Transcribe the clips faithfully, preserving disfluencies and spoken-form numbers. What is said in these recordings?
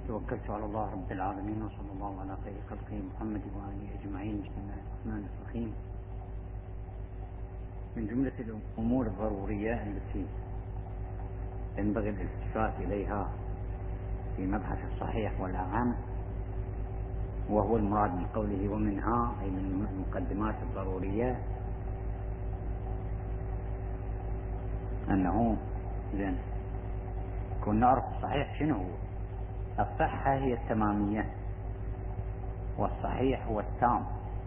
توكلت على الله رب العالمين وصلى الله على خير خلقه محمد وآله أجمعين. بسم الله الرحمن الرحيم. من جملة الأمور الضرورية التي ينبغي الالتفات إليها في مبحث الصحيح والأعم، وهو المراد من قوله ومنها أي من المقدمات الضرورية، أنه إذن كنا نعرف الصحيح شنو هو. الصحة هي التمامية والصحيح هو التام،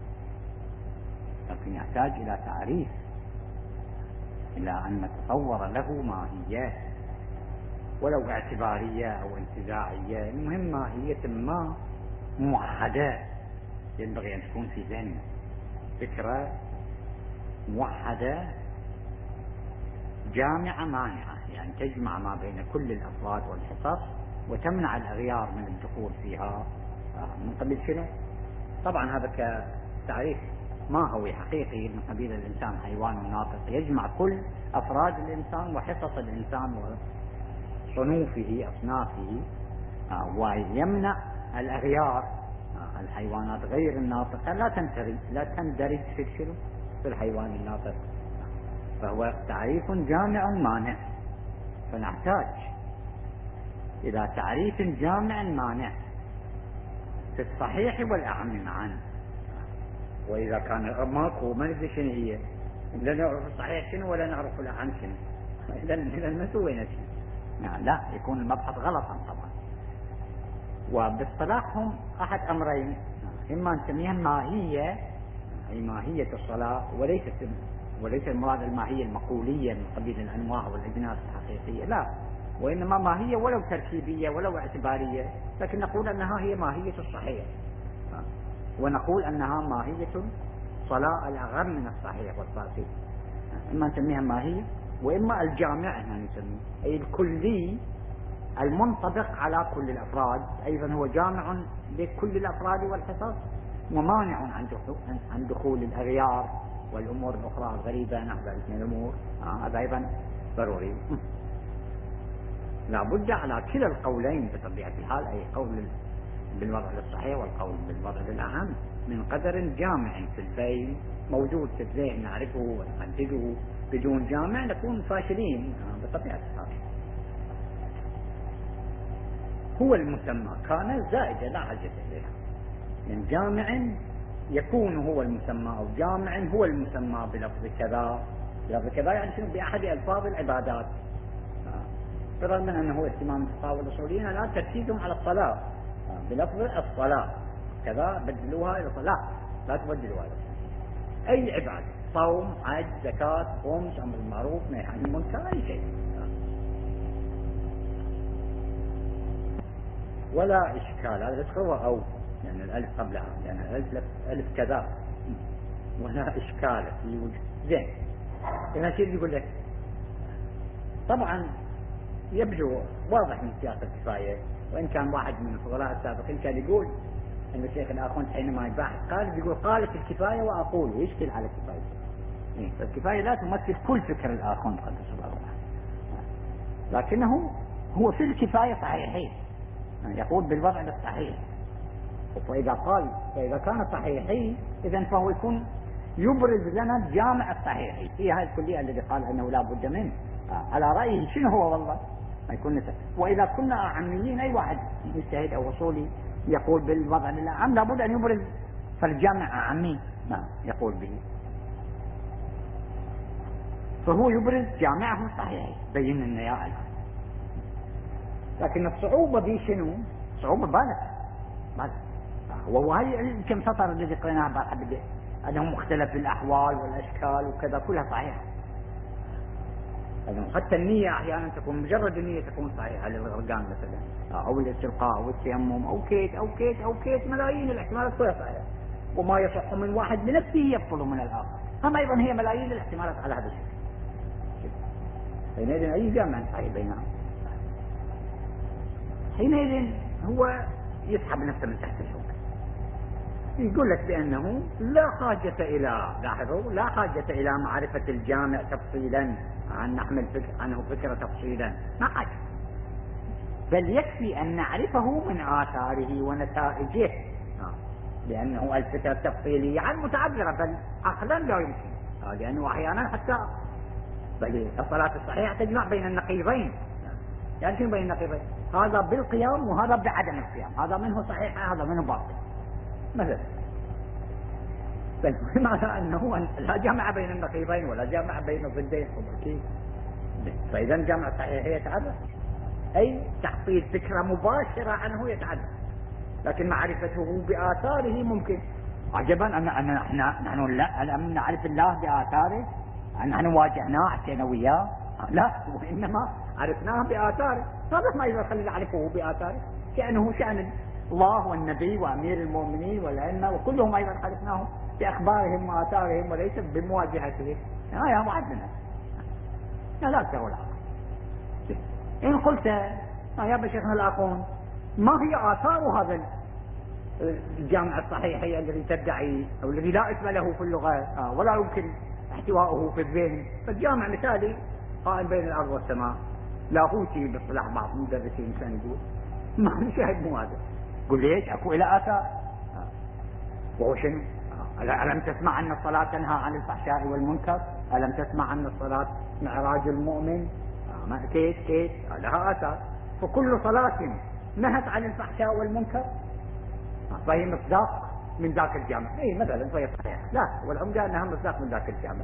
لكن يحتاج إلى تعريف، إلى أن نتصور له ماهية ولو اعتبارية أو انتزاعية، المهم ماهية ما موحدة ينبغي أن تكون في ذهننا، فكرة موحدة جامعة مانعة، يعني تجمع ما بين كل الأفراد والحصص وتمنع الأغيار من الدخول فيها. من قبل شنو؟ طبعا هذا كتعريف ما هو حقيقي من قبيل الإنسان حيوان ناطق يجمع كل أفراد الإنسان وحصص الإنسان وصنوفه أصنافه، ويمنع الأغيار. الحيوانات غير الناطقة لا تندرج لا تندرج في شنو؟ في الحيوان الناطق. فهو تعريف جامع مانع، فنحتاج إلى تعريف جامع مانع في الصحيح والأعم معا. وإذا كان ماكو ما ندري شنو هي، لا نعرف الصحيح شنو ولا نعرف الأعم شنو، إذا ما سوينا شيء، لا يكون المبحث غلطا طبعا. وباصطلاحهم أحد أمرين، إما نسميها ماهية أي ماهية الصلاة، وليست وليس المراد الماهية المقولية من قبيل الأنواع والأجناس الحقيقية، لا، وإنما ماهية ولو تركيبية ولو اعتبارية، لكن نقول أنها هي ماهية الصحيح، ونقول أنها ماهية صلاة الأغم من الصحيح والفاسد. إما نسميها ماهية وإما الجامع نسميه، أي الكلي المنطبق على كل الأفراد، أيضا هو جامع لكل الأفراد والحصص ومانع عن دخول الأغيار والأمور الأخرى الغريبة نحو ذلك من الأمور. هذا آه أيضا ضروري. لا بد على كلا القولين بطبيعة الحال، أي قول بالوضع الصحيح والقول بالوضع الأهم، من قدر جامع في البين موجود في الذهن نعرفه ونحدده، بدون جامع نكون فاشلين آه بطبيعة الحال. هو المسمى كان زائدة لا حاجة إليها، من جامع يكون هو المسمى أو جامع هو المسمى بلفظ كذا. بلفظ كذا يعني شنو؟ بأحد ألفاظ العبادات، بالرغم من أنه اهتمام الفقهاء والأصوليين لا تركيزهم على الصلاة بلفظ الصلاة كذا، بدلوها إلى صلاة، لا تبدلوها إلى صلاة. أي عبادة، صوم، حج، زكاة، خمس، أمر بالمعروف، نهي عن المنكر، أي شيء. ولا إشكال، هذا هو أو يعني الألف قبلها، يعني الألف ألف كذا، ولا إشكال في وجود. زين، هنا شيء يقول لك طبعا يبدو واضح من سياق الكفاية، وإن كان واحد من الفضلاء السابقين كان يقول أن الشيخ الآخوند حينما يباحث قال يقول قالت الكفاية وأقول، ويشكل على الكفاية. فالكفاية لا تمثل كل فكر الآخوند قدس الله تعالى، لكنه هو في الكفاية صحيحين، يقول بالوضع الصحيح. فإذا قال فإذا كان صحيحي إذن فهو يكون يبرز لنا الجامع الصحيحي في هذه الكلية الذي قال أنه لا بد منه. على رأيه شنو هو والله ما يكون نسب. وإذا كنا عاميين أي واحد مجتهد أو وصولي يقول بالوضع العام لا بد أن يبرز، فالجامع عامي ما يقول به، فهو يبرز جامعه الصحيحي بين لنا يا أخي. لكن الصعوبة دي شنو؟ صعوبة بالغة بالغة، وهو هاي كم سطر الذي قريناها بعد أنه مختلف الأحوال والأشكال وكذا كلها صحيحة. حتى النية أحيانا تكون مجرد النية تكون صحيحة للغرقان مثلا، أو الاستلقاء أو التيمم أو كيت أو كيت أو كيت، ملايين الاحتمالات كلها صحيحة، وما يصح من واحد بنفسه يبطل من الآخر، هم أيضا هي ملايين الاحتمالات على هذا الشكل. حينئذ أي جامع صحيح بينهم، حينئذ هو يسحب نفسه من تحت الحكم، يقول لك بأنه لا حاجة إلى، لاحظوا، لا حاجة إلى معرفة الجامع تفصيلا عن نحمل فكر عنه فكرة تفصيلا، ما حاجة. بل يكفي أن نعرفه من آثاره ونتائجه، لأنه الفترة التفصيلية عن متعذرة، بل عقلا لا يمكن، لأنه أحيانا حتى بل الصلاة الصحيحة تجمع بين النقيضين. يعني شنو بين النقيضين؟ هذا بالقيام وهذا بعدم القيام، هذا منه صحيح هذا منه باطل مثلا. بل بمعنى أنه لا جمع بين النقيضين ولا جمع بين الضدين. فإذا جمع الصحيحية يتعذر، أي تحصيل فكرة مباشرة عنه يتعذر، لكن معرفته بآثاره ممكن. عجبا أن نحن نحن لم نعرف الله بآثاره، نحن واجهناه حكينا وياه، لا، وإنما عرفناه بآثاره. هذا ما يخلي نعرفه بآثاره، شأنه شأن الله والنبي وأمير المؤمنين والأئمة وكلهم أيضا عرفناه بأخبارهم وآثارهم وليس بمواجهتهم. هذا يا معدنا لا أكثر ولا أقل. إن قلت يا بشيخنا الأخون ما هي آثار هذا الجامع الصحيحي الذي تدعي أو الذي لا اسم له في اللغة ولا يمكن احتواؤه في الذهن؟ فالجامع مثالي قائم بين الأرض والسماء، لاهوتي باصطلاح بعض مدرسين كان يقول، ما نشاهد مو هذا. قل ليش؟ أكو إلى آثار. وهو شنو؟ ألم تسمع أن الصلاة تنهى عن الفحشاء والمنكر؟ ألم تسمع أن الصلاة معراج المؤمن؟ ما كيف كيف لها آثار. فكل صلاة نهت عن الفحشاء والمنكر فهي مصداق من ذاك الجامع. اي مثلا فهي صحيحة، لا والعمدة أنها مصداق من ذاك الجامع.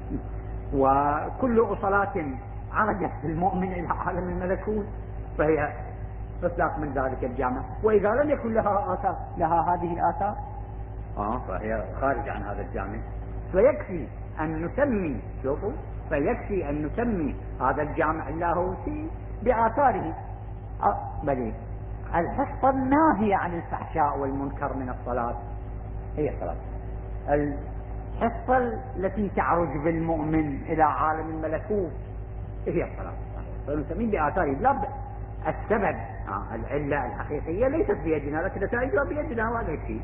وكل صلاة عرجت المؤمن إلى عالم الملكوت فهي مصداق من ذلك الجامع. وإذا لم يكن لها آثار، لها هذه الآثار آه فهي خارج عن هذا الجامع. فيكفي أن نسمي، شوفوا، فيكفي أن نسمي هذا الجامع اللاهوتي بآثاره. أه بل الحصة الناهية عن الفحشاء والمنكر من الصلاة هي الصلاة. الحصة التي تعرج بالمؤمن إلى عالم الملكوت هي الصلاة. فنسميه بآثاره. لا السبب آه العلة الحقيقية ليست بيدنا، لكن نتائجها بيدنا، وهذا يكفي.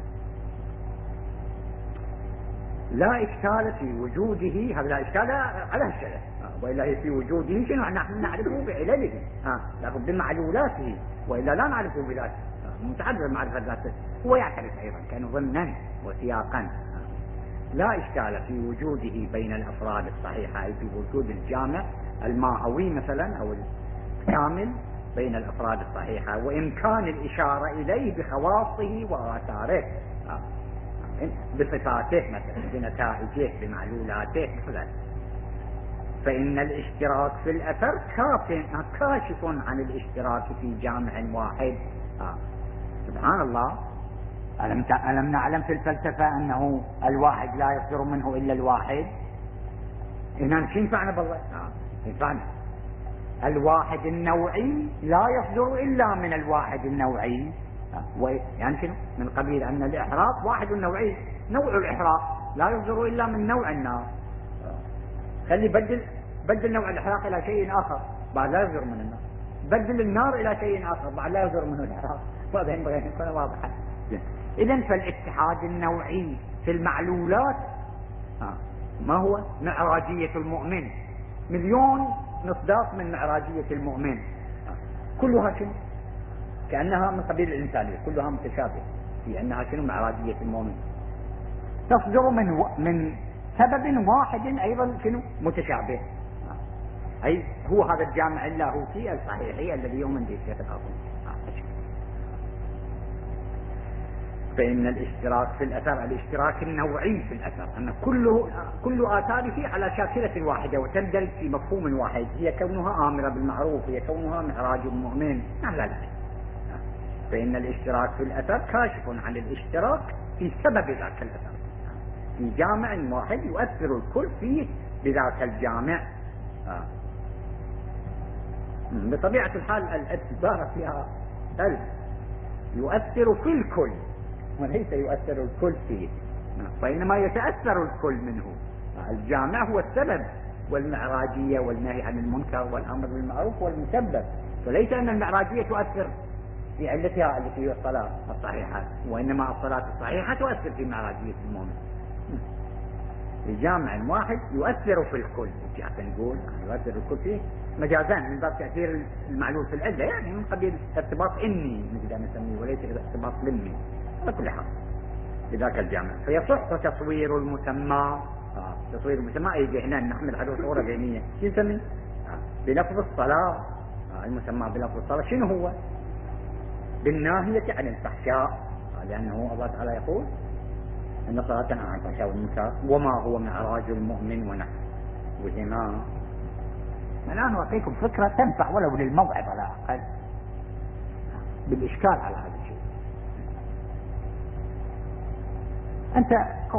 لا إشكال في وجوده، هذا لا إشكال على الشرع، وإلا في وجوده شنو نحن نعرفه بعلله، لابد من معلولاته، وإلا لا نعرفه بذاته. متعذر معرفة ذاته، هو يعترف أيضا كان ضمنا وسياقا. لا إشكال في وجوده بين الأفراد الصحيحة، أي في وجود الجامع الماهوي مثلا أو الكامل بين الأفراد الصحيحة، وإمكان الإشارة إليه بخواصه وآثاره، بصفاته مثلا، بنتائجه، بمعلولاته مثلا. فإن الاشتراك في الأثر كاشف عن الاشتراك في جامع واحد. آه. سبحان الله، ألم, ألم نعلم في الفلسفة أنه الواحد لا يصدر منه إلا الواحد؟ إننا شو ينفعنا بالله؟ آه. ينفعنا الواحد النوعي لا يصدر إلا من الواحد النوعي. يعني شنو؟ من قبيل أن الإحراق واحد نوعي، نوع الإحراق لا يصدر إلا من نوع النار. خلي بدل بدل نوع الإحراق إلى شيء آخر بعد لا يصدر من النار، بدل النار إلى شيء آخر بعد لا يصدر منه الإحراق. وهذا ينبغي أن يكون واضحا. إذن فالاتحاد النوعي في المعلولات ما هو؟ معراجية المؤمن، مليون مصداق من معراجية المؤمن، كلها شنو؟ كأنها من قبيل الإنسانية، كلها متشابهة في أنها شنو؟ معراجية المؤمن تصدر من و... من سبب واحد أيضا شنو؟ متشابه. أي هو هذا الجامع اللاهوتي الصحيحي الذي يؤمن به الشيخ الأعظم. فإن الاشتراك في الأثر الاشتراك النوعي في الأثر، أن كله كل آثاره على شاكلة واحدة وتندرج في مفهوم واحد، هي كونها آمرة بالمعروف، هي كونها معراج المؤمن، نعم ذلك. فإن الاشتراك في الأثر كاشف عن الاشتراك في سبب ذاك الأثر في جامع واحد يؤثر الكل فيه بذاك الجامع. آه. بطبيعة الحال الاعتبار فيها ألف يؤثر في الكل وليس يؤثر الكل فيه، فإنما يتأثر الكل منه. الجامع هو السبب والمعراجية والنهي عن المنكر والأمر بالمعروف والمسبب، فليس أن المعراجية تؤثر في علتها التي هي الصلاة الصحيحة، وإنما الصلاة الصحيحة تؤثر في معراجية المؤمن. الجامع واحد يؤثر في الكل، حتى نقول يؤثر الكل فيه مجازا من باب تأثير المعلول في العلة، يعني من قبيل ارتباط إني نقدر نسميه وليس ارتباط لمي. على كل حال بذاك الجامع فيصح تصوير المسمى. آه. تصوير المسمى يجي هنا نحمل عليه صورة ذهنية شو نسميه؟ آه. بلفظ الصلاة. آه. المسمى بلفظ الصلاة شنو هو؟ بالناهية عن الفحشاء. آه. لأنه الله تعالى يقول أن صلاة تنهى عن الفحشاء والمنكر وما هو معراج المؤمن ونحوهما. الآن أعطيكم فكرة تنفع ولو للموعظة على الأقل بالإشكال على هذا الشيء. أنت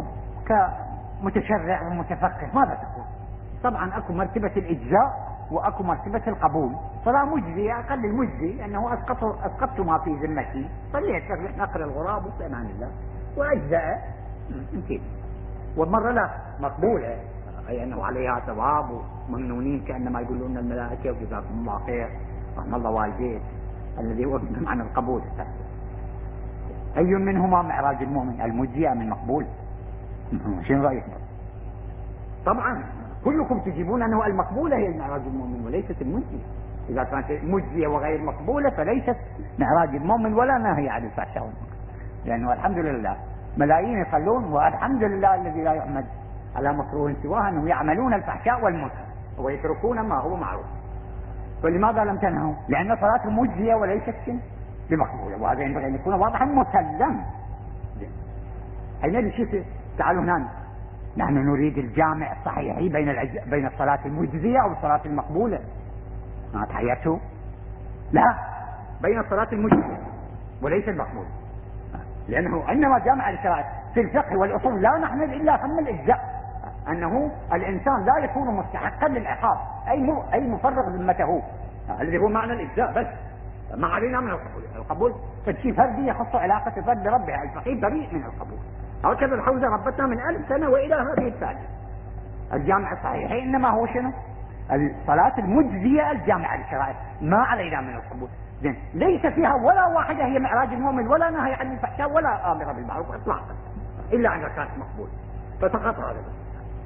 كمتشرع ومتفقه ماذا تقول؟ طبعا أكو مرتبة الإجزاء وأكو مرتبة القبول. صلاة مجزية أقل المجزي أنه أسقطت ما في ذمتي، صليت نقر الغراب وفي أمان الله وأجزاء يمكن، ومرة لا مقبولة أي أنه عليها ثواب وممنونين كأنما يقولون الملائكة وجزاكم الله خير رحم الله والديك، الذي هو بمعنى القبول. أي منهما معراج المؤمن، المجزي أم المقبول؟ شنو رأيك؟ طبعا كلكم تجيبون أنه المقبولة هي معراج المؤمن وليست المجزية. إذا كانت مجزية وغير مقبولة فليست معراج المؤمن ولا ناهي عن الفحشاء والمنكر، لأنه الحمد لله ملايين يصلون والحمد لله الذي لا يحمد على مكروه سواه أنهم يعملون الفحشاء والمنكر ويتركون ما هو معروف. فلماذا لم تنهوا؟ لأن صلاة مجزية وليست بمقبولة، وهذا ينبغي أن يكون واضحا مسلم. أين الشيء؟ تعالوا هنا نحن نريد الجامع الصحيح بين العج... بين الصلاة المجزية أو الصلاة المقبولة. ما تحيرتوا؟ لا، بين الصلاة المجزية وليس المقبولة، لأنه إنما جامع الشرائع في الفقه والأصول لا نحمل إلا هم الإجزاء، أنه الإنسان لا يكون مستحقا للعقاب أي م... أي مفرغ ذمته، الذي هو معنى الإجزاء، بس ما علينا من القبول. القبول فشي فردي يخص علاقة الفرد بربه، الفقيه بريء من القبول. هكذا الحوزة ربتنا من ألف سنة وإلى هذه الساعة. الجامع الصحيح إنما هو شنو؟ الصلاة المجزية الجامعة للشرائع، ما علينا من القبول. زين، ليس فيها ولا واحدة هي معراج المؤمن ولا نهي عن الفحشاء ولا آمر بالمعروف إطلاقا، إلا أنها كانت مقبول فسقط هذا بس.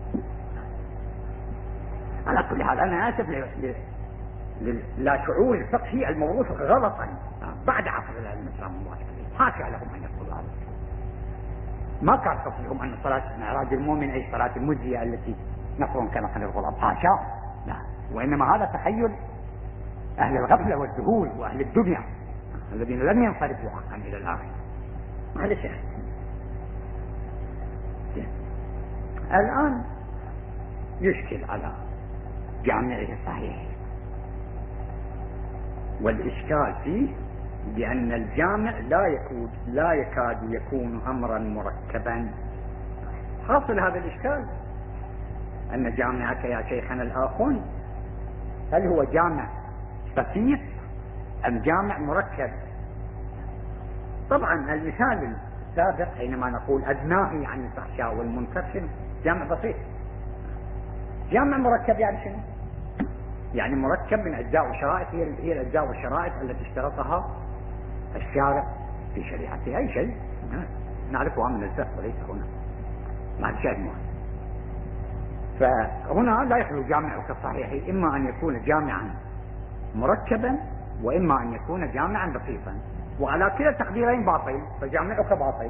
على كل حال أنا آسف ل... ل... لا شعور الفقهي الموروث غلطا بعد عصر العلم الإسلامي حاشا لهم أن يقولوا هذا. ما كان قصدهم أن صلاة معراج المؤمن أي صلاة المجزية التي نقر كنقر الغراب، حاشا، لا، وإنما هذا تخيل أهل الغفلة والذهول وأهل الدنيا الذين لم ينصرفوا حقا إلى الآخر. معلش الآن يشكل على جامعه الصحيح، والإشكال فيه بأن الجامع لا يكون لا يكاد يكون أمرا مركبا. حاصل هذا الإشكال أن جامعك يا شيخنا الآخون هل هو جامع بسيط أم جامع مركب؟ طبعا المثال السابق حينما نقول الناهي عن الفحشاء والمنكر شنو؟ جامع بسيط. جامع مركب يعني شنو؟ يعني مركب من أجزاء وشرائط، هي هي الأجزاء والشرائط التي اشترطها الشارع في شريعته. أي شيء نعرفها من الفقه وليس هنا مع شيء مهم. فهنا لا يخلو جامعك الصحيح إما أن يكون جامعا مركبا وإما أن يكون جامعا بسيطا، وعلى كلا التقديرين باطل، فجامعك باطل.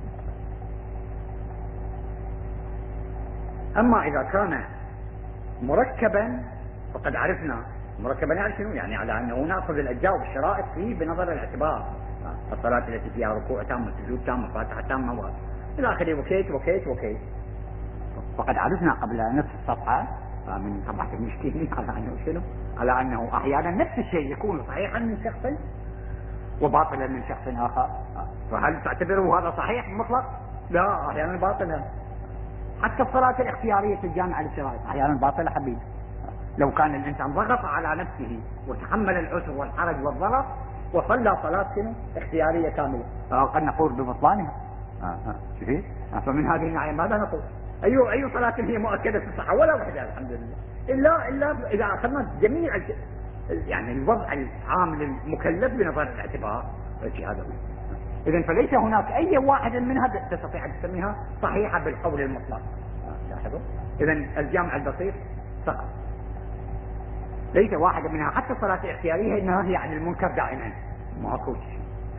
أما إذا كان مركبا فقد عرفنا مركبا يعني شنو؟ يعني على أنه نأخذ الأجزاء والشرائط فيه بنظر الاعتبار، الصلاة التي فيها ركوع تام وسجود تام وفاتحة تامة إلى آخره وكيت وكيت وكيت. وقد عرفنا قبل نصف الصفحة من طبعة المشكلين على أنه شنو؟ على أنه أحيانا نفس الشيء يكون صحيحا من شخص وباطلا من شخص آخر، فهل تعتبره هذا صحيح مطلق؟ لا، أحيانا باطلا. حتى الصلاة الاختيارية في الجامعة للشرائط أحيانا باطلة حبيبي. لو كان الإنسان ضغط على نفسه وتحمل العسر والحرج والضرر وصلى صلاة اختيارية كاملة قد نقول ببطلانها. آه آه. شفيت؟ آه. فمن هذه الناحية ماذا نقول؟ أي أي صلاة هي مؤكدة في الصحة؟ ولا واحدة الحمد لله، إلا إلا إذا أخذنا جميع يعني الوضع العام للمكلف بنظر الاعتبار هذا. إذن فليس هناك أي واحد منها تستطيع أن تسميها صحيحة بالقول المطلق. لاحظوا، إذن الجامع البسيط سقط. ليس واحدة منها حتى الصلاة الاختيارية إنها هي عن المنكر دائما، ما أكو شيء.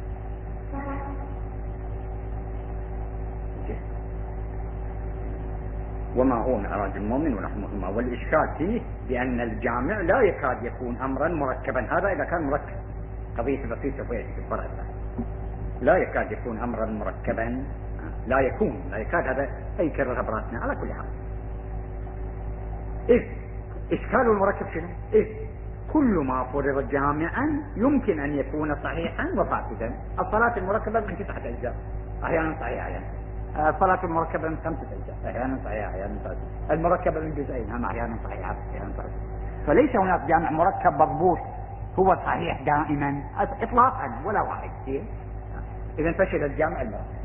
وما هو معراج المؤمن ورحمه الله. والإشكال فيه بأن الجامع لا يكاد يكون أمرا مركبا، هذا إذا كان مركب، قضية بسيطة في الفرع، لا يكاد يكون أمرا مركبا، لا يكون لا يكاد، هذا أي كررها براسنا على كل حال. إيه إشكال المركب شنو؟ إيه كل ما فرض جامعا يمكن أن يكون صحيحا وفاسدا. الصلاة المركبة من تسعة أجزاء أحيانا صحيحة، يعني الصلاة المركبة من خمسة أجزاء أحيانا صحيحة أحيانا فاسدة، المركبة من جزئين هم أحيانا صحيحة أحيانا فاسدة. فليس هناك جامع مركب مضبوط هو صحيح دائما إطلاقا ولا واحد. إذا فشل الجامع المركب.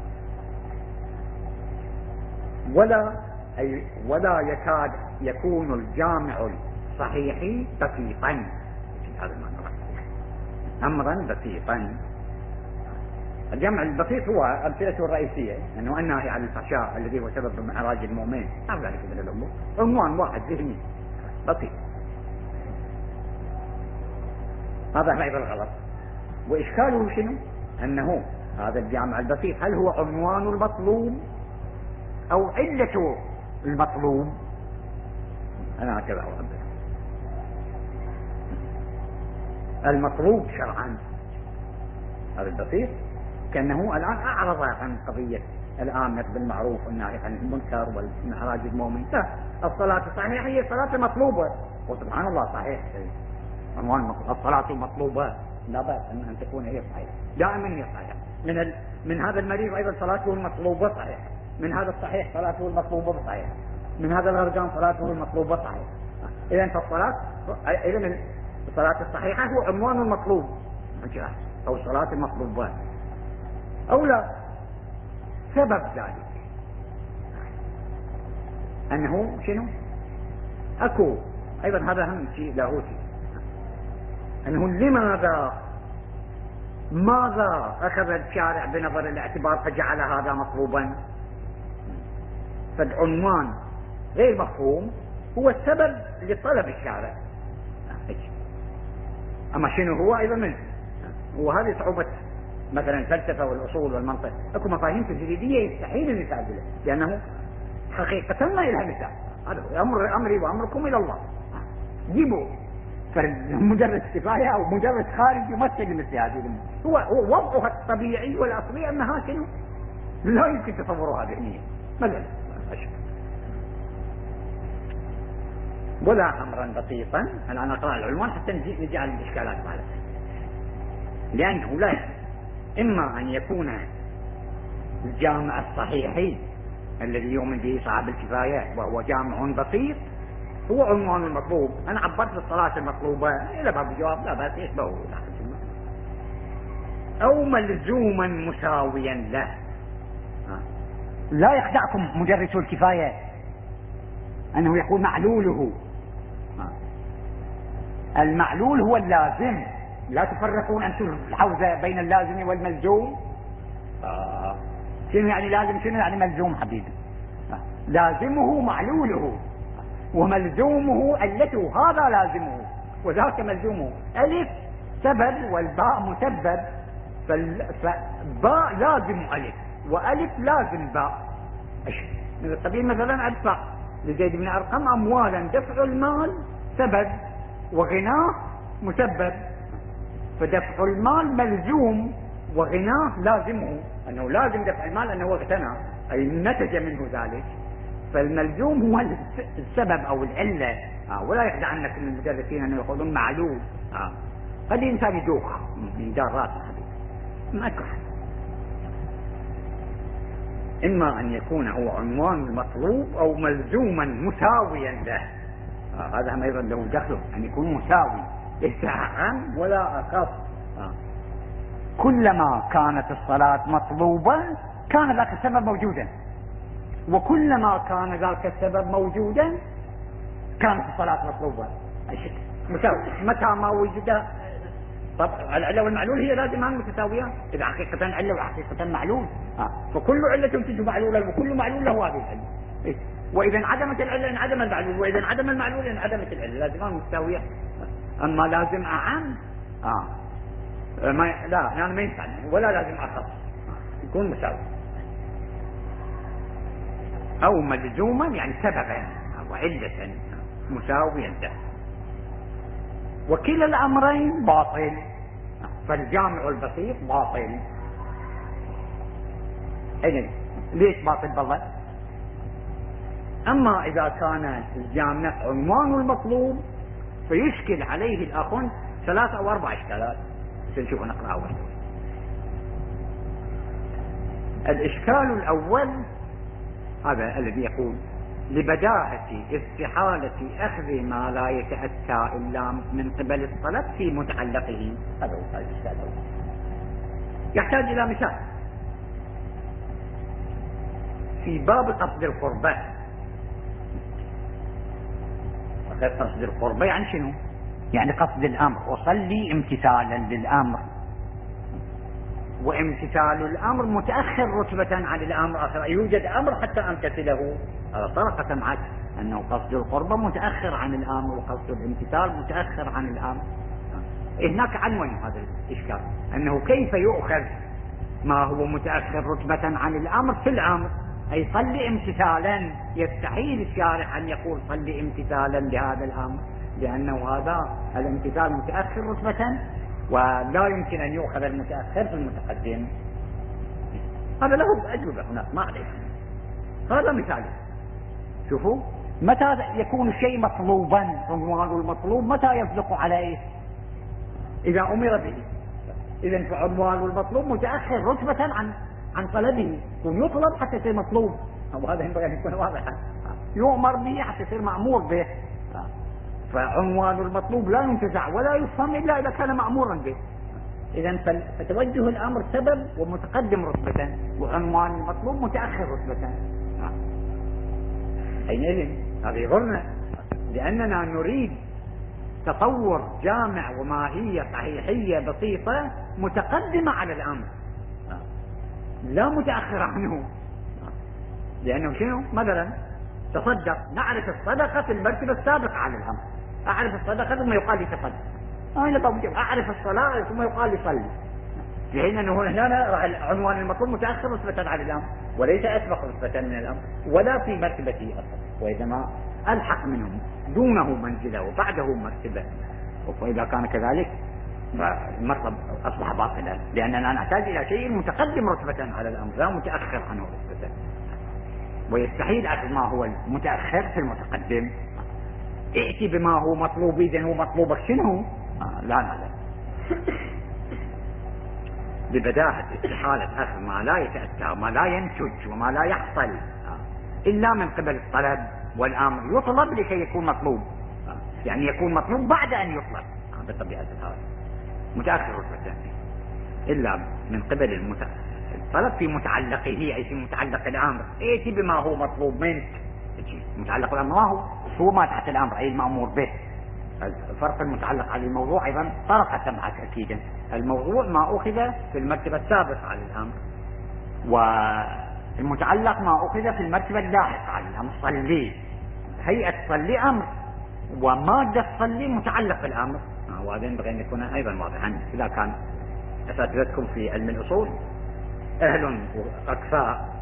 ولا أي ولا يكاد يكون الجامع الصحيح بسيطا، هذا المعنى، أمرا بسيطا. الجامع البسيط هو أمثلته الرئيسية أنه النهي عن الفحشاء الذي هو سبب معراج المؤمن، أو ذلك من الأمور، عنوان واحد ذهني بسيط. هذا أيضا غلط. وإشكاله شنو؟ أنه هذا الجامع البسيط هل هو عنوان المطلوب أو علة المطلوب؟ أنا هكذا أعبر. المطلوب شرعا هذا البسيط، كأنه الآن أعرض عن قضية الآمر بالمعروف والنهي عن المنكر والمعراج المؤمن. لا، الصلاة الصحيحة هي الصلاة المطلوبة، وسبحان الله صحيح عنوان الصلاة المطلوبة لا بأس أن تكون هي صحيحة، دائما هي صحيحة. من ال... من هذا المريض أيضا صلاته المطلوبة صحيحة، من هذا الصحيح صلاته المطلوبة صحيحة، من هذا الغرقان صلاته المطلوبة صحيحة. إذن فالصلاة إذن الصلاة الصحيحة هو عنوان المطلوب أو الصلاة المطلوبة أو لا. سبب ذلك أنه شنو؟ أكو أيضا هذا هم شيء لاهوتي، أنه لماذا ماذا أخذ الشارع بنظر الاعتبار فجعل هذا مطلوبا؟ فالعنوان غير مفهوم هو السبب لطلب الشارع. أما شنو هو أيضا منه، وهذه صعوبة مثلا الفلسفة والأصول والمنطق. أكو مفاهيم تجريدية يستحيل المثال بها، لأنه حقيقة ما لها مثال. هذا أمر أمري وأمركم إلى الله، جيبوا مجرد كفاية أو مجرد خارج يمثل مثل هذه. هو هو وضعها الطبيعي والأصلي أنها شنو؟ لا يمكن تصورها ذهنيا مثلا، ولا أمرا بسيطا. الآن أقرأ العنوان حتى نجي على الإشكالات مالها. لأنه لا إما أن يكون الجامع الصحيح الذي يؤمن به صاحب الكفاية وهو جامع بسيط هو عنوان المطلوب. أنا عبرت بالصلاة المطلوبة إلى باب الجواب لا بأس يشبهه، أو ملزوما مساويا له. لا يخدعكم مدرس الكفاية أنه يقول معلوله. المعلول هو اللازم، لا تفرقون أنتم الحوزة بين اللازم والملزوم. آه. شنو يعني لازم، شنو يعني ملزوم حبيبي؟ لازمه معلوله وملزومه علته، هذا لازمه وذاك ملزومه. ألف سبب والباء مسبب، فالباء لازم ألف وألف لازم باء. من القبيل مثلا أدفع لزيد بن أرقم أموالا، دفع المال سبب وغناه مسبب، فدفع المال ملزوم وغناه لازمه، أنه لازم دفع المال أنه اغتنى أي نتج منه ذلك، فالملزوم هو السبب أو العلة. آه ولا يخدع عنك المدرسين أنه يقولون معلوم. آه هذه إنسان يدوخ من دار راسه حبيبي ما كح. إما أن يكون هو عنوان المطلوب أو ملزوما مساويا له. آه هذا هم أيضا له دخل أن يكون مساوي، ليس أعم ولا أخف. آه. كلما كانت الصلاة مطلوبة كان ذاك السبب موجودا، وكلما كان ذاك السبب موجودا كانت الصلاة مطلوبة. مساوي. متى ما وجد طب العلة والمعلول هي لازمان متساويان، إذا حقيقة علة وحقيقة معلول. آه. فكل علة تنتج معلولا وكل معلول له هذه العلة. إيه؟ وإذا انعدمت العلة انعدم المعلول، وإذا انعدم المعلول انعدمت العلة، لازمان متساوية. أما لازم أعم آه. ما لا يعني ما ينفع، ولا لازم أخص، يكون مساوي أو ملزوما يعني سببا أو علة مساويا له. وكلا الأمرين باطل، فالجامع البسيط باطل. إذن ليش باطل بالله؟ أما إذا كان الجامع عنوان المطلوب فيشكل عليه الأخ ثلاثة أو أربع إشكالات، نشوف نقرأ واحد. الإشكال الأول هذا الذي يقول لبداهة استحالة أخذ ما لا يتأتى إلا من قبل الطلب في متعلقه. هذا هو الإشكال الأول، يحتاج إلى مثال في باب قصد القربة. قصد القربة يعني شنو؟ يعني قصد الأمر، أصلي امتثالا للأمر، وامتثال الأمر متأخر رتبة عن الأمر آخر. يوجد أمر حتى أمتثله، هذا طرقة معك أنه قصد القربة متأخر عن الأمر، وقصد الامتثال متأخر عن الأمر. هناك عنوان هذا الإشكال، أنه كيف يؤخذ ما هو متأخر رتبة عن الأمر في الأمر، أي صلي امتثالا. يستحيل الشارع أن يقول صلي امتثالا لهذا الأمر، لأنه هذا الامتثال متأخر رتبة، ولا يمكن أن يؤخذ المتأخر في المتقدم. هذا له أجوبة هناك ما عليه. هذا مثال. شوفوا متى يكون الشيء مطلوبا، عنوان المطلوب متى يصدق عليه؟ إذا أمر به. إذن فعنوان المطلوب متأخر رتبة عن عن طلبه، يكون يطلب حتى يصير مطلوب، وهذا ينبغي أن يكون واضحا. يؤمر به حتى يصير مأمور به. فعنوان المطلوب لا ينتزع ولا يفهم إلا إذا كان مأمورا به. إذن فتوجه الأمر سبب ومتقدم رتبة، وعنوان المطلوب متأخر رتبة. حينئذ هذا يضرنا، لأننا نريد تصور جامع وماهية صحيحية بسيطة متقدمة على الأمر لا متأخر عنه. لأنه شنو؟ مثلا تصدق، نعرف الصدقة في المرتبة السابقة على الأمر. أعرف الصدقة ثم يقال لي تصدق، أنا أعرف الصلاة ثم يقال لي صلي. في حين أنه هنا عنوان المطلوب متأخر رتبة على الأمر، وليس أسبق رتبة من الأمر ولا في مرتبته أصلا، وإنما ألحق منهم دونه منزلة وبعده مرتبة. وإذا كان كذلك فالمطلب أصبح باطلا، لأننا نحتاج إلى شيء متقدم رتبة على الأمر لا متأخر عنه رتبة، ويستحيل أخذ ما هو المتأخر في المتقدم. ائتي بما هو مطلوب، إذن هو مطلوبك شنو؟ آه لا لا لا. ببداهة استحالة أخذ ما لا يتأتى وما لا ينتج وما لا يحصل آه. إلا من قبل الطلب والأمر. يطلب لكي يكون مطلوب، آه. يعني يكون مطلوب بعد أن يطلب آه. بطبيعة الحال متأخر رتبة، إلا من قبل المت... الطلب في متعلقه، أي في متعلق الأمر. ائتي بما هو مطلوب منك، متعلق الأمر ما هو هو ما تحت الأمر أي المأمور به. الفرق المتعلق على الموضوع أيضا طرقة معك أكيدا. الموضوع ما أخذ في المرتبة السابقة على الأمر، والمتعلق ما أخذ في المرتبة اللاحقة على الأمر. صلي، هيئة صلي أمر، ومادة صلي متعلق بالأمر. وهذا ينبغي أن يكون أيضا واضحا. إذا كان أساتذتكم في علم الأصول أهل وأكفاء،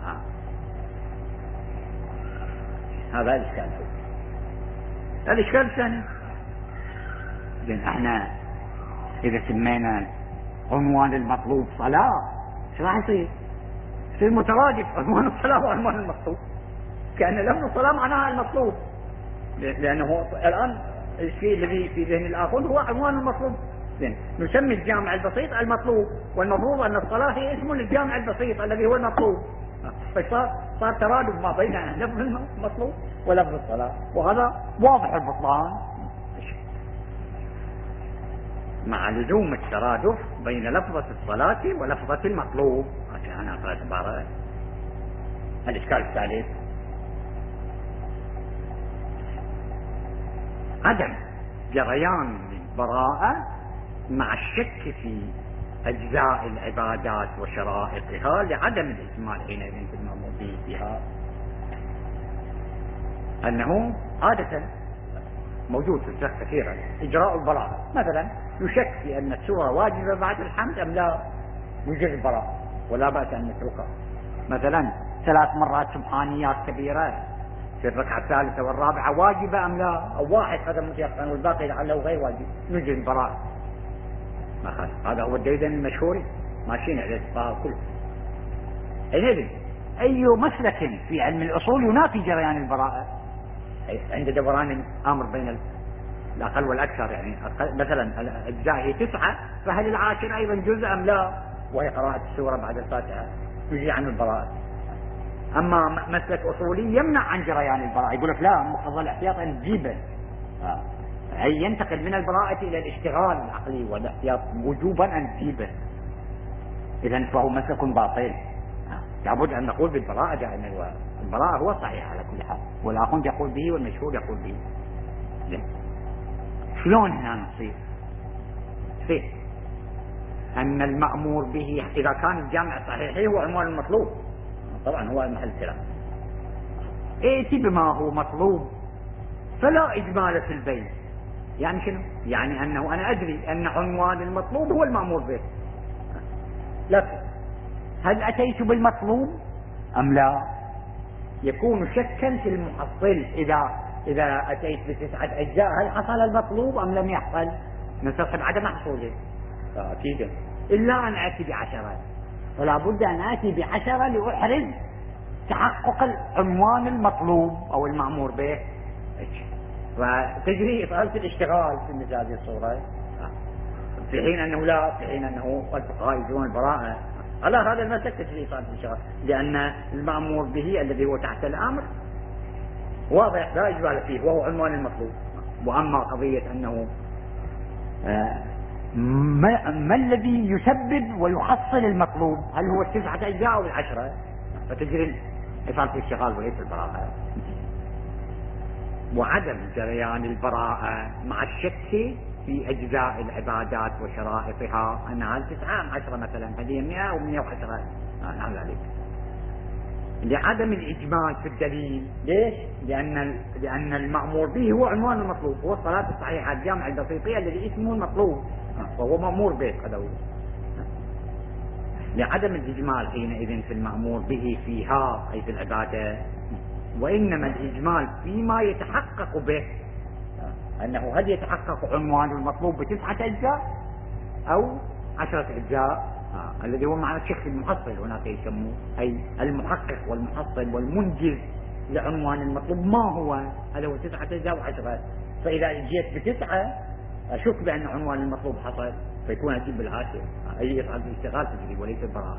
هذا الإشكال. الإشكال الثاني، لأن احنا إذا سمينا عنوان المطلوب صلاة شو راح يصير؟ يصير مترادف عنوان الصلاة وعنوان المطلوب، كأن لفظ الصلاة معناها المطلوب، لأنه الآن الشيء الذي في ذهن الآخر هو عنوان المطلوب. زين، نسمي الجامع البسيط المطلوب، والمفروض أن الصلاة هي اسم للجامع البسيط الذي هو المطلوب. فصار صار ترادف ما بين لفظ المطلوب ولفظ الصلاة، وهذا واضح البطلان مع لزوم الترادف بين لفظة الصلاة ولفظة المطلوب. عشان أنا أقرأ عبارة. الإشكال الثالث، عدم جريان البراءة مع الشك في أجزاء العبادات وشرائطها، لعدم الإجمال حينئذ في المأمور به فيها. أنه عادة موجود في الفقه كثيرا إجراء البراءة، مثلا يشك في أن السورة واجبة بعد الحمد أم لا، يجر البراءة ولا بأس أن نتركها. مثلا ثلاث مرات سبحانيات كبيرة في الركعة الثالثة والرابعة واجبة أم لا، أو واحد هذا متيقن والباقي لعله غير واجب، نجر البراءة. هذا هو الديدن المشهور ماشيين على الفقهاء كله. حينئذ أي مسلك في علم الأصول ينافي جريان البراءة؟ عند دوران الأمر بين الأقل والأكثر، يعني مثلا الأجزاء هي تسعة، فهل العاشر أيضا جزء أم لا، وهي قراءة السورة بعد الفاتحة يجري عن البراءة. أما مسلك أصولي يمنع عن جريان البراءة، يقول لك لا، مقتضى الاحتياط أن تجيبه، أي ينتقل من البراءة إلى الاشتغال العقلي والاحتياط وجوبا أن تجيبه، إذن فهو مسلك باطل. لابد أن نقول بالبراءة دائما، والبراءة هو صحيح على كل حال، والآخرون يقول به والمشهور يقول به. شلون هنا نصير فيه أن المأمور به إذا كان الجامع صحيحي هو عنوان المطلوب، طبعا هو المحل كلام، ائتي بما هو مطلوب فلا إجمال في البيت. يعني شنو؟ يعني أنه أنا أدري أن عنوان المطلوب هو المأمور به، لكن هل أتيت بالمطلوب أم لا؟ يكون شكا في المحصل. إذا إذا أتيت بتسعة أجزاء هل حصل المطلوب أم لم يحصل؟ ننتصب عدم حصوله أكيد، إلا أن آتي بعشرة، فلا بد أن آتي بعشرة لأحرز تحقق العنوان المطلوب أو المأمور به، وتجري إطالة الاشتغال في مثل هذه الصورة، في حين أنه لا، في حين أنه الفقهاء يجرون البراءة على هذا المسلك تجري إطالة الاشتغال، لأن المأمور به الذي هو تحت الأمر واضح لا إجمال فيه وهو عنوان المطلوب. وأما قضية أنه آه ما, ما الذي يسبب ويحصل المطلوب، هل هو التسعة أجزاء أو العشرة، فتجري إطالة الاشتغال وليس البراءة. وعدم جريان البراءة مع الشك في أجزاء العبادات وشرائطها أنها تسعة أم عشرة، مثلا هذه مئة ومئة وعشرة، نعم ذلك لعدم الإجمال في الدليل. ليش؟ لأن لأن المأمور به هو عنوان المطلوب، هو الصلاة الصحيحة الجامع البسيطية الذي اسمه المطلوب، وهو مأمور به هذا هو. لعدم الإجمال حينئذ في المأمور به فيها أي في العبادة، وإنما الإجمال فيما يتحقق به، أنه هل يتحقق عنوان المطلوب بتسعة أجزاء أو عشرة أجزاء، آه. الذي هو معنى الشيخ المحصل هناك يسموه، أي المحقق والمحصل والمنجز لعنوان المطلوب ما هو، هذا هو تسعة أجزاء وعشرة. فإذا جيت بتسعة أشك بأن عنوان المطلوب حصل، فيكون أجيب بالعاشر، أي يصعد الاشتغال تجري وليس البراءة.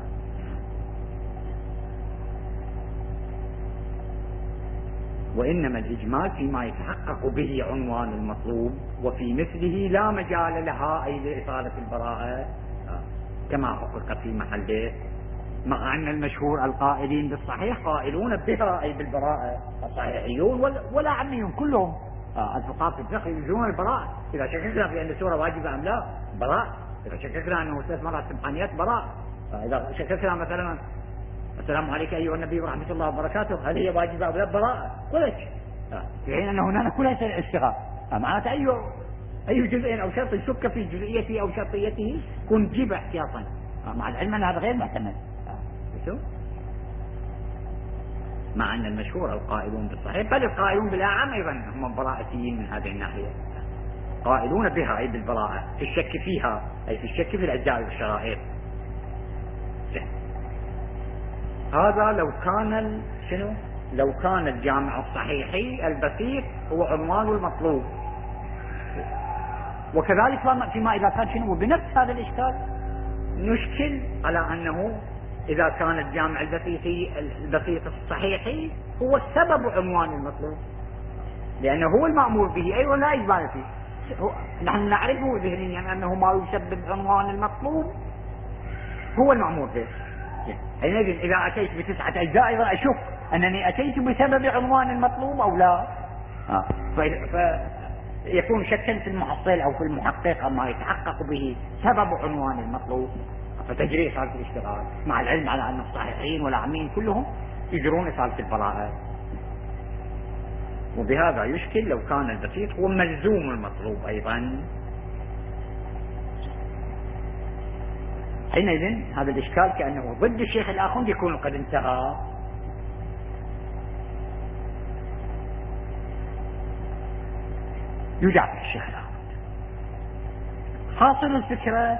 وإنما الإجمال فيما يتحقق به عنوان المطلوب، وفي مثله لا مجال لها أي لإطالة البراءة كما حقق في محله، مع أن المشهور القائلين بالصحيح قائلون بها أي بالبراءة، الصحيحيون ولا عميون كلهم الفقهاء في الفقه يجرون البراءة. إذا شككنا في أن السورة واجبة أم لا براءة، إذا شككنا أنه ثلاث مرات سبحانيات براءة، إذا شككنا مثلا السلام عليك أيها النبي ورحمة الله وبركاته هل هي واجبة أو لا براءة، كلش، في حين أن هناك كلها اشتغال. معناته أي أي جزء أو شرط شك في جزئيته أو شرطيته كن جيب احتياطا، مع العلم أن هذا غير محتمل. مع أن المشهور القائلون بالصحيح بل القائلون بالأعم أيضا هم براءتيين من هذه الناحية، قائلون بها أي بالبراءة في الشك فيها، أي في الشك في الأجزاء والشرائط. هذا لو كان شنو؟ لو كان الجامع الصحيحي البسيط هو عنوان المطلوب. وكذلك فيما إذا كان شنو بنفس هذا الإشكال نشكل على أنه إذا كان الجامع البسيطي البسيط الصحيحي هو السبب عنوان المطلوب، لأنه هو المأمور به أيضا لا إجمال فيه. نحن نعرفه ذهنيا أنه ما يسبب عنوان المطلوب هو المأمور به. حينئذ إذا أتيت بتسعة أجزاء أيضا أشك أنني أتيت بسبب عنوان المطلوب أو لا، آه. فيكون شكا في المحصل أو في المحقق ما يتحقق به سبب عنوان المطلوب، فتجري إصالة الاشتغال، مع العلم على أن الصحيحين والعامين كلهم يجرون إصالة البراءة. وبهذا يشكل لو كان البسيط هو ملزوم المطلوب أيضا. حينئذ هذا الإشكال كأنه ضد الشيخ الآخر يكون قد انتهى. يدافع الشيخ الآخر. حاصل الفكرة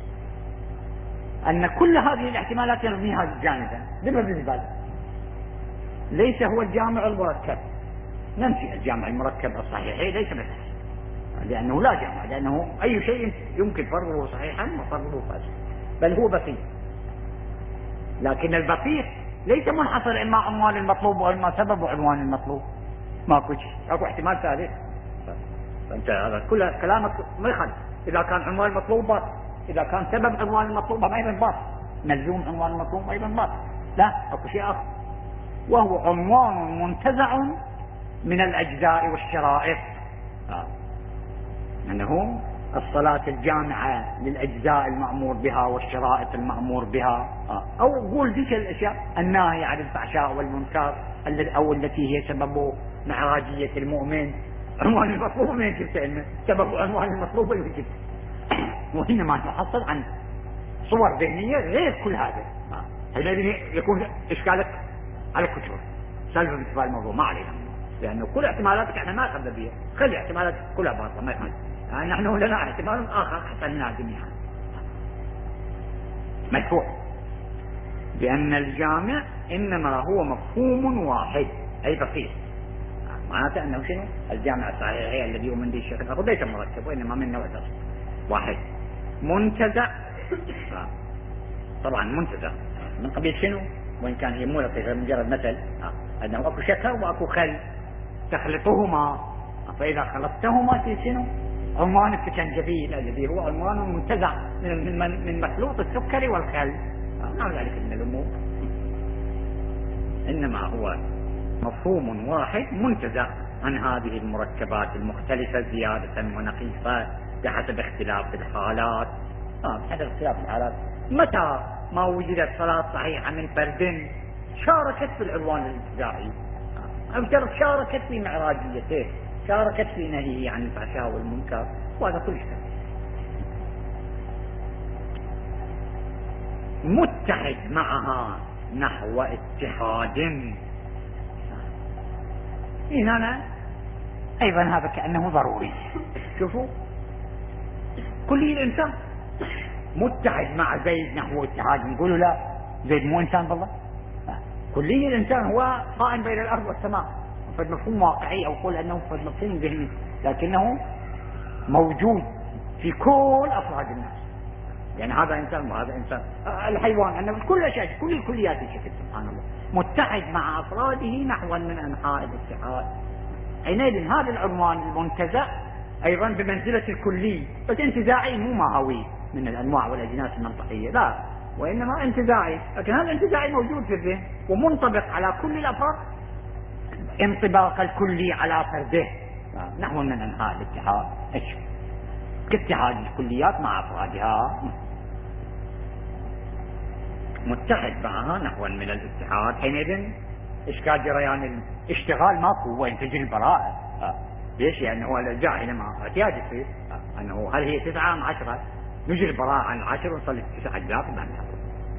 أن كل هذه الاحتمالات يرميها جانبا بالنسبة له ليس هو الجامع المركب. ننفي الجامع المركب الصحيح ليس بصحيح، لأنه لا جامع، لأنه أي شيء يمكن فرضه صحيحا وفرضه فاسدا، بل هو بسيط. لكن البسيط ليس منحصر إما عنوان المطلوب وإما سبب عنوان المطلوب، ماكو شيء، اكو احتمال ثالث. فأنت هذا كل كلامك ما يخالف. إذا كان عنوان المطلوب باطل، إذا كان سبب عنوان المطلوب أيضا باطل، ملزوم عنوان المطلوب أيضا باطل. لا، اكو شيء آخر، وهو عنوان منتزع من الأجزاء والشرائط. آه. أنه الصلاة الجامعة للأجزاء المأمور بها والشرائط المأمور بها. آه. أو قول ذيك الأشياء الناهي عن الفحشاء والمنكر أو التي هي سبب معراجية المؤمن. عنوان المطلوب من جبت لنا سبب عنوان المطلوب اللي جبت، وإنما نحصل عن صور ذهنية غير كل هذا. هذا يكون إشكالك على كتب سالفة بالنسبة الموضوع ما علينا، لأنه كل احتمالاتك احنا ما أخذنا بها، خلي احتمالاتك كلها باطلة ما يخالف. يعني نحن لنا احتمال آخر حصلنا جميعا مدفوع، لأن الجامع إنما هو مفهوم واحد أي بسيط. معناته أنه شنو؟ الجامع الصحيحي الذي يؤمن به الشيخ الآخر ليس مركب، وإنما من نوع واحد منتزع. طبعا منتزع من قبيل شنو؟ وإن كان هي مو لطيفة مجرد مثل، أنه أكو شكر وأكو خل تخلطهما، فإذا خلطتهما في شنو؟ عنوان السكنجبيل الذي هو عنوان منتزع من من من مخلوط السكر والخل. مع ذلك من الأمور إنما هو مفهوم واحد منتزع عن هذه المركبات المختلفة زيادة ونقيصة بحسب اختلاف الحالات. آه بحسب اختلاف الحالات. متى ما وجدت صلاة صحيحة من فرد شاركت في العنوان الانتزاعي، آه شاركت في معراجيته، شاركت في نهيه عن الفحشاء والمنكر، وهذا كل شيء متحد معها نحو اتحاد. هنا أيضا هذا كأنه ضروري. شوفوا كل الإنسان متحد مع زيد نحو اتحاد. نقول لا زيد مو إنسان بالله، كلي الإنسان هو قائم بين الأرض والسماء، فالمفهوم واقعي أو قول أنه فالمفهوم ذهني، لكنه موجود في كل أفراد الناس. يعني هذا إنسان وهذا إنسان. الحيوان أنه كل شيء كل الكليات شكل سبحان الله متحد مع أفراده نحو من أنحاء الاتحاد. حينئذ هذا العنوان المنتزع أيضا بمنزلة الكلي، بس انتزاعي مو ماهوي من الأنواع والأجناس المنطقية، لا، وإنما انتزاعي، لكن هذا الانتزاعي موجود في الذهن ومنطبق على كل الأفراد انطباق الكلي على فرده نحو من أنحاء الاتحاد، كاتحاد الكليات مع أفرادها، متحد معها نحو من الاتحاد. حينئذ إشكال جريان الاشتغال ماكو، وين تجري البراءة. ليش؟ لأنه هو الجاهل ما احتياج يصير أنه هل هي تسعة أم عشرة، نجري البراءة عن العشر ونصل تسعة أجزاء ما نحصل.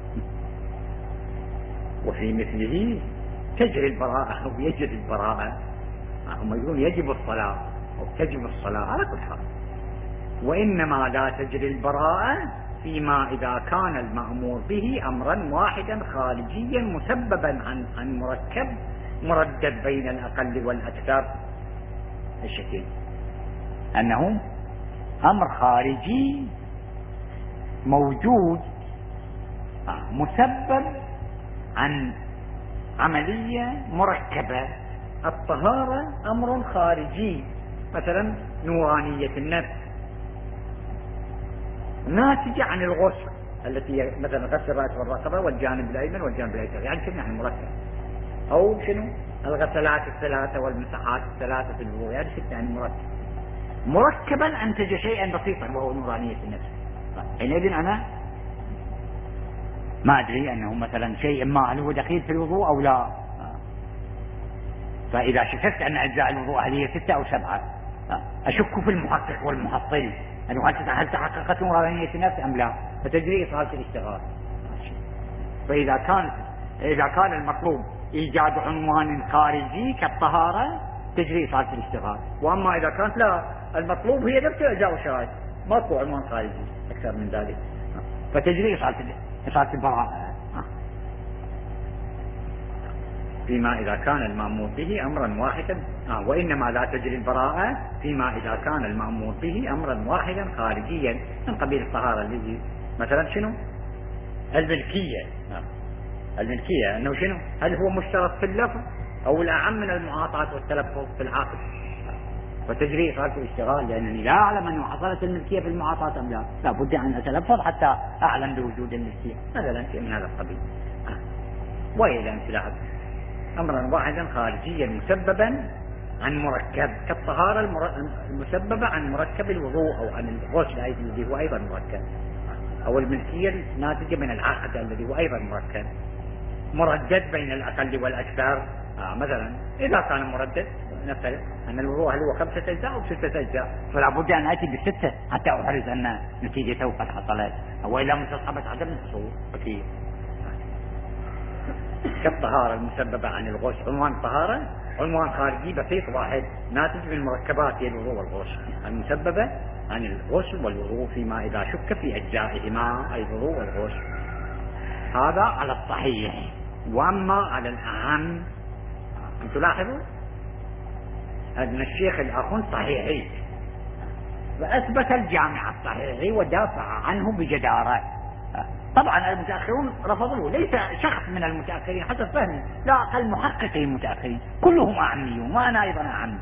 وفي مثله تجري البراءة أو يجري البراءة، هم يقولون يجب الصلاة أو تجب الصلاة على كل حال، وإنما لا تجري البراءة فيما إذا كان المأمور به أمرا واحدا خارجيا مسببا عن عن مركب مردد بين الأقل والأكثر. الشكل أنه أمر خارجي موجود مسبب عن عملية مركبة. الطهارة أمر خارجي، مثلا نورانية النفس ناتجة عن الغسل التي مثلا غسل الرأس والرقبة والجانب الأيمن والجانب الأيسر، يعني شنو يعني مركب، أو شنو الغسلات الثلاثة والمسحات الثلاثة في الوضوء، يعني شنو يعني مركب. مركبا أنتج شيئا بسيطا وهو نورانية النفس. حينئذ أنا ما أدري أنه مثلا شيء ما هل هو دخيل في الوضوء أو لا، فإذا شككت أن أجزاء الوضوء هل هي ستة أو سبعة أشك في المحقق والمحصل أنه هل تحققت مرانية نفس أم لا، فتجري إصالة الاشتغال. فإذا كان إذا كان المطلوب إيجاد عنوان خارجي كالطهارة تجري إصالة الاشتغال، وأما إذا كانت لا المطلوب هي نفس أجزاء شاهد ماكو عنوان خارجي أكثر من ذلك فتجري إصالة إصالة البراءة. فيما إذا كان المأمور به أمرا واحدا آه وإنما لا تجري البراءة فيما إذا كان المأمور به أمرا واحدا خارجيا من قبيل الطهارة الذي مثلا شنو الملكية آه. الملكية أنه شنو هل هو مشترط في اللفظ أو الأعم من المعاطاة والتلفظ في العاقل آه. فتجري إصالة الاشتغال لأنني لا أعلم أنه حصلت الملكية في المعاطاة أم لا، لا بد أن أتلفظ حتى أعلم بوجود الملكية مثلا شيء من هذا القبيل آه. وإلى امتلاك أمرا واحدا خارجيا مسببا عن مركب كالطهارة المسببة عن مركب الوضوء أو عن الغسل الذي هو أيضا مركب، أو الملكية الناتجة من العقد الذي هو أيضا مركب مردد بين الأقل والأكثر آه مثلا إذا كان مردد نفترض أن الوضوء هل هو خمسة أجزاء أو ستة أجزاء فلا بد أن أتي بالستة حتى أحرز أن نتيجته قد حصلت، وإلا مستصحبة عدم الحصول أكيد. كالطهارة المسببة عن الغسل عنوان طهارة عنوان خارجي بسيط واحد ناتج من مركبات الوضوء والغسل المسببة عن الغسل والوضوء فيما إذا شك في أجزائهما الوضوء والغسل. هذا على الصحيح. وأما على الأهم أن تلاحظوا أن الشيخ الأخون صحيحي فأثبت الجامع الصحيحي ودافع عنه بجدارة. طبعا المتأخرون رفضوه، ليس شخص من المتأخرين حسب فهمي، لا أقل محققي المتأخرين كلهم أعميون وأنا أيضا أعمي.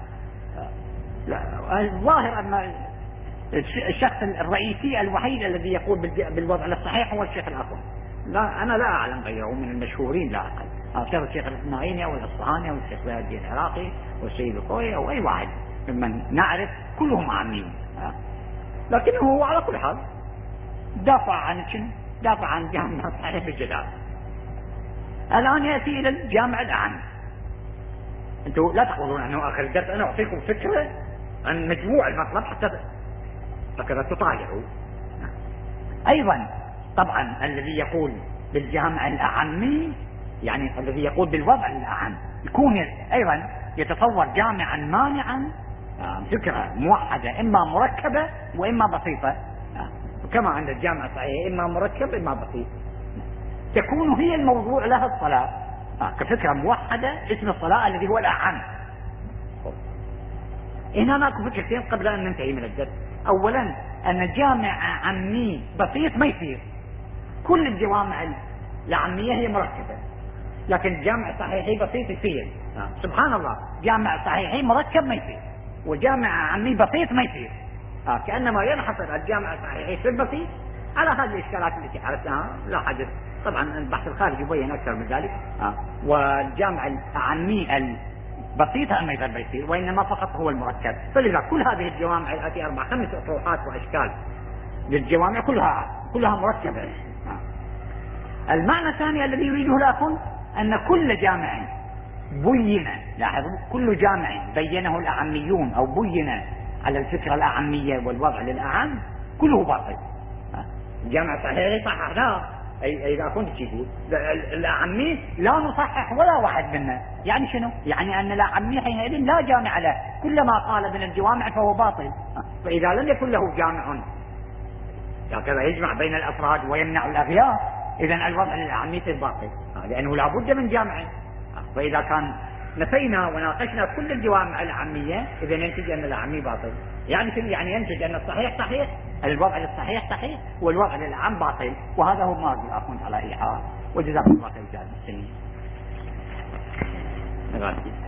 الظاهر أن الشخص الرئيسي الوحيد الذي يقول بالوضع الصحيح هو الشيخ الأخون، لا أنا لا أعلم غيره من المشهورين لا أقل، أعتقد الشيخ الإسماعيلي أو الأصفهاني أو الشيخ بهاء الدين العراقي والسيد الخوي أو أي واحد ممن نعرف كلهم أعميون، لكنه هو على كل حال دافع عن شنو؟ دافع عن الجامع الصحيح بالجدال. الآن يأتي إلى الجامع الأعم. أنتم لا تقولون أنه آخر الدرس أنا أعطيكم فكرة عن مجموع المطلب حتى هكذا تطالعوا. أيضا طبعا الذي يقول بالجامع الأعمي يعني الذي يقول بالوضع الأعم يكون أيضا يتصور جامعا مانعا فكرة موحدة إما مركبة وإما بسيطة، كما أن الجامع صحيح إما مركب إما بسيط تكون هي الموضوع لها الصلاة كفكرة موحدة اسم الصلاة الذي هو الأعم. هنا ماكو فكرتين قبل أن ننتهي من الدرس. أولا أن جامع عمي بسيط ما يصير، كل الجوامع العامية هي مركبة، لكن جامع صحيحي بسيط يصير. سبحان الله، جامع صحيحي مركب ما يصير وجامع عمي بسيط ما يصير. آه كأنما ينحصر الجامع الصحيحي في البسيط على هذه الإشكالات التي عرفتها لا حدث. طبعا البحث الخارجي يبين أكثر من ذلك. آه. والجامع العمي البسيط ما يقدر بيصير وإنما فقط هو المركب. فلذا كل هذه الجوامع التي أربع خمس أطروحات وأشكال للجوامع كلها كلها مركبة. آه. المعنى الثاني الذي يريده الآخر أن كل جامع بين، لاحظوا كل جامع بينه الأعميون أو بين على الفكرة الأعمية والوضع للأعم كله باطل. الجامع صحيح صححناه أي إذا كنت تقول الأعمي لا نصحح ولا واحد منا، يعني شنو؟ يعني أن الأعمي حينئذ لا جامع له، كلما قال من الجوامع فهو باطل. فإذا لم يكن له جامع هكذا يجمع بين الأفراد ويمنع الأغيار، إذن الوضع للأعمي باطل لأنه لا بد من جامع. فإذا كان نفينا وناقشنا كل الجوامع العامية إذا ينتج أن الأعمي باطل. يعني شنو؟ يعني ينتج أن الصحيح صحيح، الوضع للصحيح صحيح والوضع للأعم باطل، وهذا هو ما أرجو أكون على إيحاء. وجزاكم الله خير جزاء المسلمين.